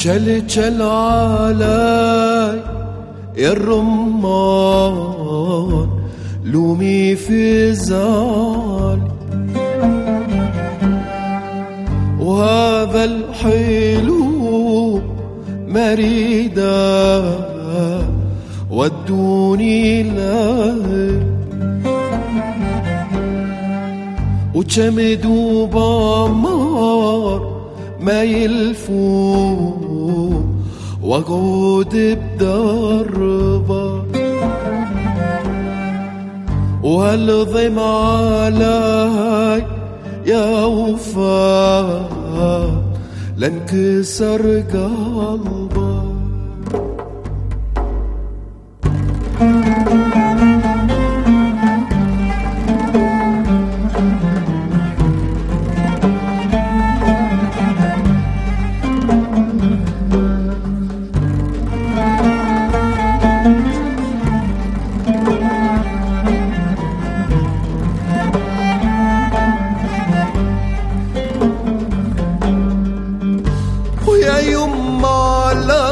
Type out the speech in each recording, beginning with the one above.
جل علي يا الرمان لومي في زعلي، وهذا الحلو مريدا ودوني له، وجمدوا بعمار ما يلفوا وقعد بدربه، وهالظم علي يا وفاء لانكسر قلبه. ويا يما لا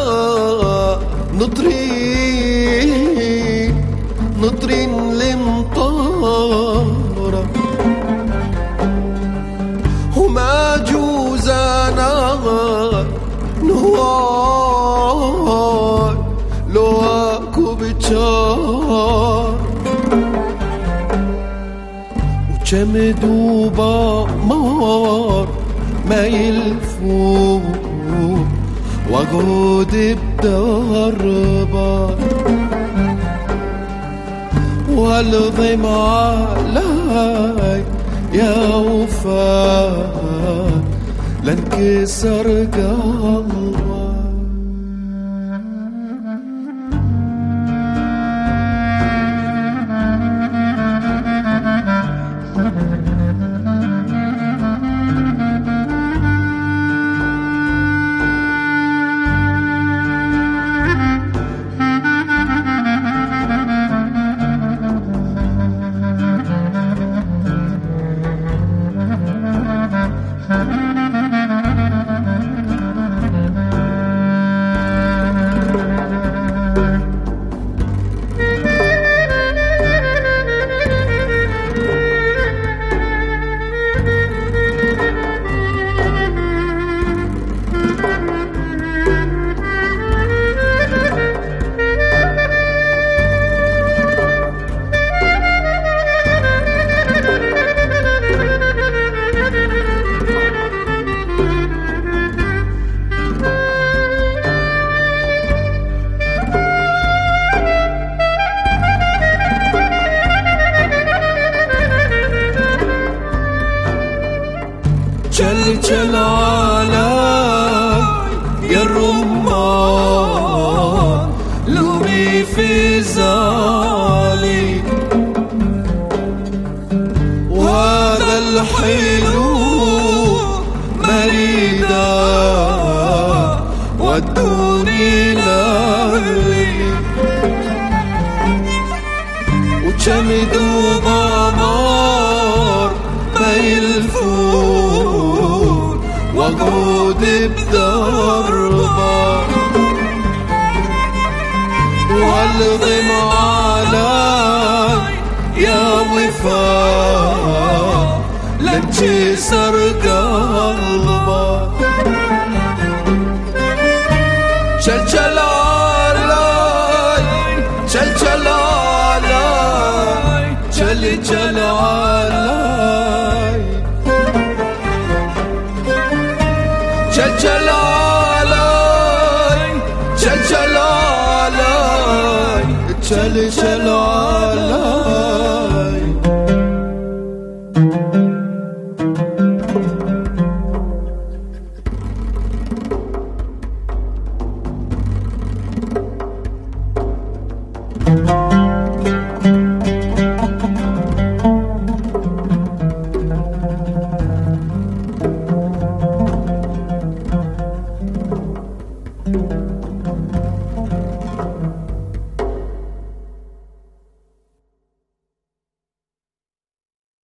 نطرين لمطارة، وما جوزنا نهار لو اكو بجار، وجمدوا بعمار ما يلفوا وقعد بدربه، وهالظم علي يا وفاء لانكسر قلبه. جل علي يا الرمان لومي في زعلي، وهذا الحلو مريدا ودوني لهلي، وجمدوا بعمار ما يلفون وقعد بدربه، وهالظم علي يا وفاء لانكسر قلبه. جل علي جل علي جل علي جل علي جل علي جل علي.